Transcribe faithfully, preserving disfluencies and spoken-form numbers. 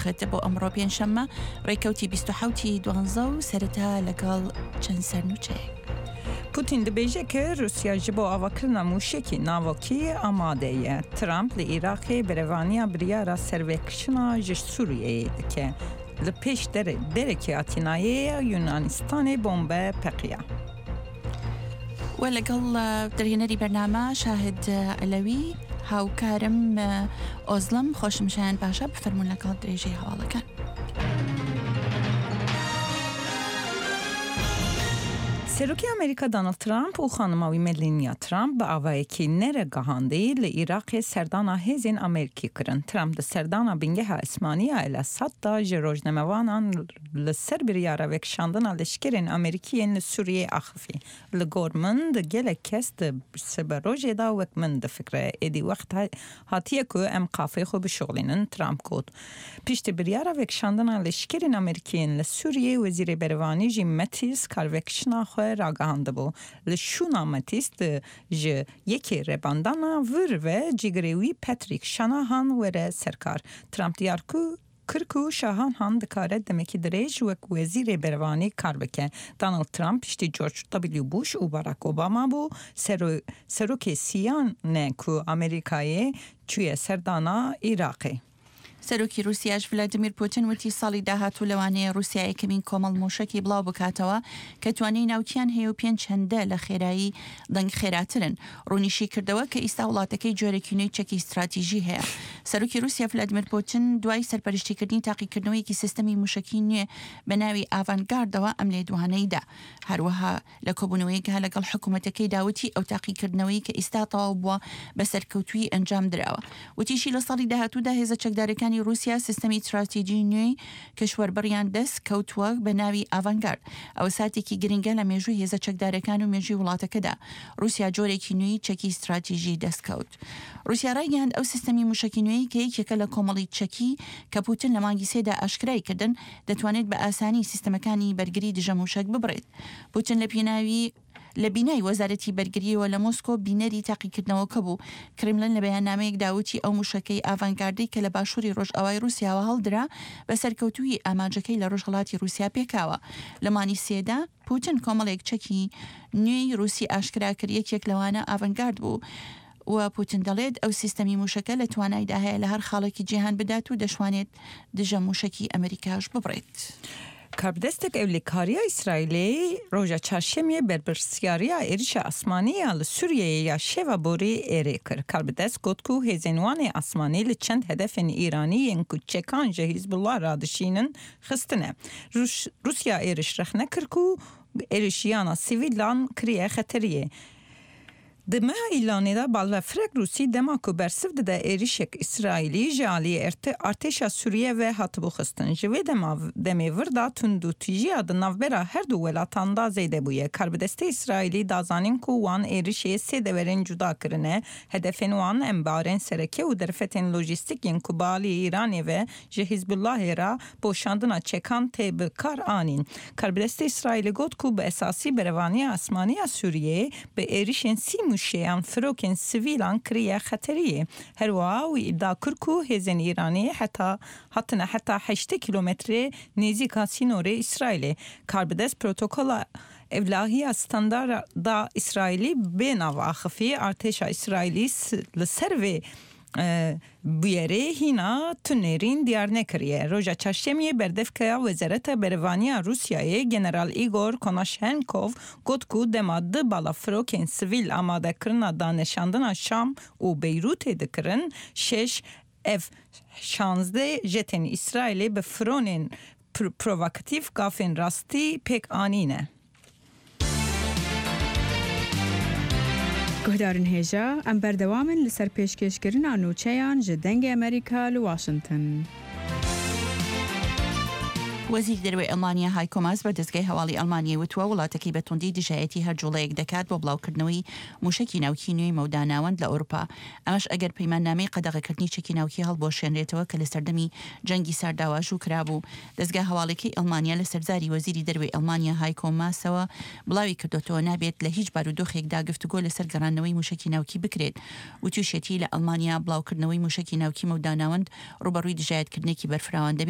دەخێتە بۆ ئەمڕۆ پێنجشەممە ڕێکەوتی بیست و حەوتی دوانزە و سەرەتا لەگەڵ چەند سەرنوچەیەک. پوتین دەبێژە کە رووسیا ji bo avakirina mûşekî navokî amade ye. Trump li Iraqê berevaniya biryara servêkişina ji Sûriyeyê dike. Li pêş derekê Atînayê Yunanistanê bombe peqiya. و لەگەڵ دەرهێنەری بەرنامە شاهد ئەلەوی هاوکارم ئۆزلم خۆشمشیان باشە بفەرمونون لەگەڵ درێژەی هەواڵەکان. Serokê Amerîka Donald Trump û xanima wî Melania Trump bi avayekî neregihandî li Iraqê serdana hêzên Amerîkî kirin. Trump di serdana bingeha Esmaniya El Esad da ji rojnamevanan li ser biryara vekişandina leşkerên Amerîkiyên li Sûriyê axivî. Li gor min di gelek kes di siberrojê da wek min difikre. Êdî wext hatiye ku em qafê xwe bişoxlînin, Trump got. Piştî biryara vekişandina leşkerên Amerîkiyên li Sûriyê Wezîrê Bervanî jî Mattis karvekişina xwe ragihandibû. Li şûna Mattis ji yekê rebandana vir ve cîgirê wî Patrick Shanahan were serkar. Trump diyar ku kir ku Shanahan dikare demekî dirêj wek Wezîrê Bervanî kar bike. Donald Trump piştî George W. Bush û Barack Obama bû serokê sîyane ku Amerîkayê çûye serdana Iraqê. سەرۆکی رووسیاش ڤلادیمیر پوتین وتی ساڵی داهاتوو لەوانەیە رووسیا یەکەمین کۆمەڵ مۆشەکی بڵاو بکاتەوە کە توانای ناوچیان هەیە و پێنج چەندە لە خێرایی دەنگ خێراترن. ڕوونیشی کردەوە کە ئیستا وڵاتەکەی جۆرەکی نوێی چەکی استراتیژی هەیە. سەرۆکی رووسیا ڤلادیمیر پوتین دوای سەرپەرشتیکردنی تاقیکردنەوەیەکی سیستەمی موشکی نوێ بە ناوی ئاڤانگاردەوە ئەم لێدوانەیدا. هەروەها لە کۆبوونەوەیەکە لەگەڵ حکوومەتەکەی داوتی ئەو تاقیکردنەوەی کە ئیستا تەواو بووە بە سەرکەوتووی ئەنجام درراوە. وتیشی لە ساڵی داهاتوودا هێزە چەکدارەکان رووسیا سیستەمی استراتیژی نوێی کەشوەربڕیان دەست کەوتووە بە ناوی ئاڤانگارد. ئەوە ساتێکی گرنگە لە مێژووی هێزە چەکدارەکان و مێژووی وڵاتەکەدا. رووسیا جۆرێکی نوێی چەکی استراتیژی دەستکەوت. رووسیا ڕایگەیاند ئەو سیستەمی موشکی نوێی کە یەکێکە لە کۆمەڵی چەکی کە پوتین لە مانگی سێدا ئاشکرای کردن دەتوانێت بە ئاسانی سیستەمەکانی بەرگری دژە موشک ببڕێت. پوتین لە پێناوی لە بینای وەزارەتی بەرگریەوە لە مۆسکۆ بینەری تاقیکردنەوەکە بوو. کرملن لە بەیاننامەیەک داوتی ئەو موشەکەی ئاڤانگاردی کە لە باشووری ڕۆژئاوای رووسیاوە هەڵدرا بە سەرکەوتووی ئاماجەکەی لە ڕۆژهەڵاتی رووسیا پێکاوە. لە مانی سێدا پوتین کۆمەڵێک چەکی نوێی رووسی ئاشکرا کرد، یەکێک لەوانە ئاڤانگارد بوو. و پوتین دەڵێت ئەو سیستەمی موشەکە لە توانایدا هەیە لە هەر خاڵێکی جیهان بدات و دەشوانێت دژە موشکی ئەمریکاش ببڕێت. Karbidestek evlîkariya İsraîlê roja çarşemiyê berpirsiyariya êrişa asmanî ya li Sûriyeyê ya şeva borî êrê kir. Karbidest got ku hêzên wanê asmanî li çend hedefên Îranî yên ku çekan ji Hizbullah radişînin xistine. Rusya êriş rexne kir ku êrişiyana sivîlan kiriye xeteriyê. Di meha îlanê de balvefirek Rûsî dema ku bersiv dide êrişek İsraîlî ji aliyê artêşa Sûriye ve hatibû xistin. Ji vê demê vir da tundûtijiya di navbera her du welatan da zêde bûye. Karbidestê İsraîlî dazanîn ku wan êrişê sê deverên cuda kirine. Hedefên wan embarên sereke û derfetên lojîstîk yên ku bi aliyê Îranê ve ji Hizbullahê ra boşandina çekan tê bi kar anîn. Karbidestê İsraîlî got ku bi esasî berevaniya asmaniya Sûriyeyê bi êrişên sî muşeyan firokên sivîlan kiriye xeteriyê. Herwiha wî iddia kir ku hêzên Îranî heta hatine heta heştê kîlometre nêzîka sînorê İsraîlê. Karbidest protokola evlahiya standarda İsraîlî bê nav axifî artêşa İsraîlî li ser vê bûyerê hîna tunêrîn diyar nekiriye. Roja çarşemiyê berdevkeya Wezareta Berevaniya Rûsyayê General Igor Konashenkov got ku dema di bala firokên sivîl amadekirina danêşandina Şam û Beyrûtê dikirin, şeş ev şanzdê jetên İsraîlê bi fironên provokatif gafên rastî pêk anîne. گهدارن هێژە ئەم بەردەوامن لەسەر پێشکەشکردنا نوچەیان ji dengê Amerîka li Washington. وەزیر دەروێ ئەڵمانیا هایکۆ ماس بە دەستگای هەواڵی ئەڵمانیای وتووە وڵاتەکەی بە توندی دژایەتی هەر جوڵەیەک دەکات بۆ بڵاوکردنەوەی موشکی ناوکی نوێی مەوداناوەند لە ئەوروپا. ئەمەش ئەگەر پەیماننامەی قەدەغەکردنی چەکی ناوکی هەڵبۆشێنرێتەوە کە لە سەردەمی جەنگی سارداواژ و کرابوو. دەستگا هەواڵەکەی ئەڵمانیا لە سەرزاری وەزیری دەروێ ئەڵمانیا هایکۆ ماسەوە بڵاوی کردوتەوە نابێت لە هیچ بارودۆخێکدا گفتوگۆ لەسەر گەڕانەوەی موشکی ناوکی بکرێت. وتوشێتی لە ئەڵمانیا بڵاوکردنەوەی موشکی ناوکی مەوداناوەند ڕوبەڕووی دژایەتکردنێکی بەرفراوان